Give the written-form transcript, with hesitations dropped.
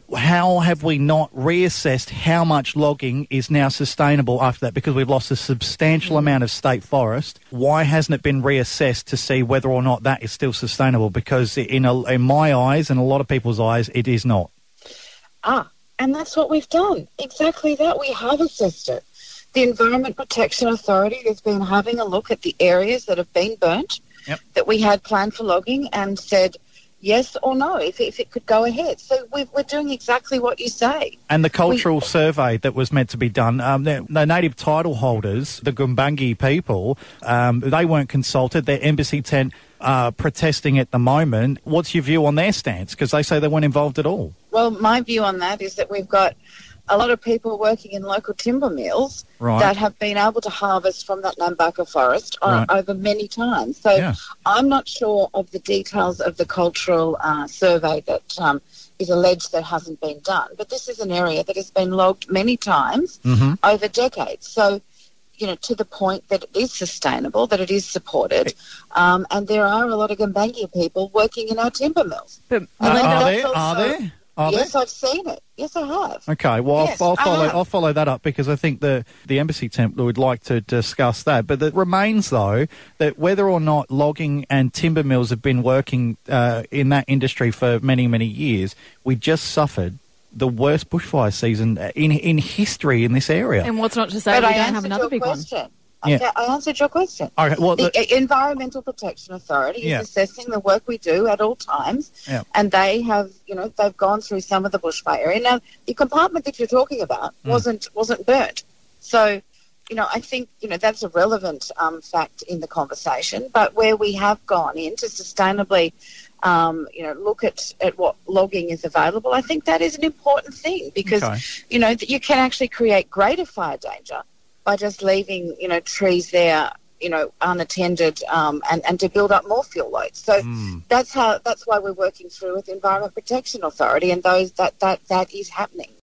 How have we not reassessed how much logging is now sustainable after that? Because we've lost a substantial amount of state forest. Why hasn't it been reassessed to see whether or not that is still sustainable? Because in my eyes and a lot of people's eyes, it is not. And that's what we've done. Exactly that. We have assessed it. The Environment Protection Authority has been having a look at the areas that have been burnt, that we had planned for logging, and said yes or no, if it could go ahead. So we're doing exactly what you say. And the cultural survey that was meant to be done, the native title holders, the Gumbaynggirr people, they weren't consulted. Their embassy tent protesting at the moment. What's your view on their stance? Because they say they weren't involved at all. Well, my view on that is that we've got a lot of people working in local timber mills that have been able to harvest from that Nambucca forest over many times. So I'm not sure of the details of the cultural survey that is alleged that hasn't been done. But this is an area that has been logged many times over decades. So, you know, to the point that it is sustainable, that it is supported, and there are a lot of Gumbaynggirr people working in our timber mills. But are there? Yes, I've seen it. Yes, I have. Okay, well, yes, I'll follow that up, because I think the embassy temp would like to discuss that. But it remains, though, that whether or not logging and timber mills have been working in that industry for many, many years, we just suffered the worst bushfire season in history in this area. And what's not to say we don't have another big one? Okay, I answered your question. Okay, well, the Environmental Protection Authority is assessing the work we do at all times, and they have, they've gone through some of the bushfire area. Now, the compartment that you're talking about wasn't burnt, so I think that's a relevant fact in the conversation. But where we have gone in to sustainably, look at what logging is available, I think that is an important thing, because that you can actually create greater fire danger by just leaving, trees there, unattended, and to build up more fuel loads. So that's why we're working through with the Environment Protection Authority, and that is happening.